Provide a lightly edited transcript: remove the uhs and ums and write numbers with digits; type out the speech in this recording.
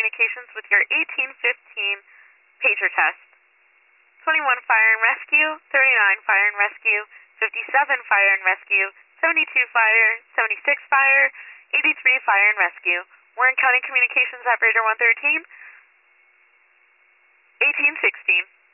communications with your 1815 pager test. 21 fire and rescue, 39 fire and rescue, 57 fire and rescue, 72 fire, 76 fire, 83 fire and rescue. Warren County Communications Operator 113, 1816.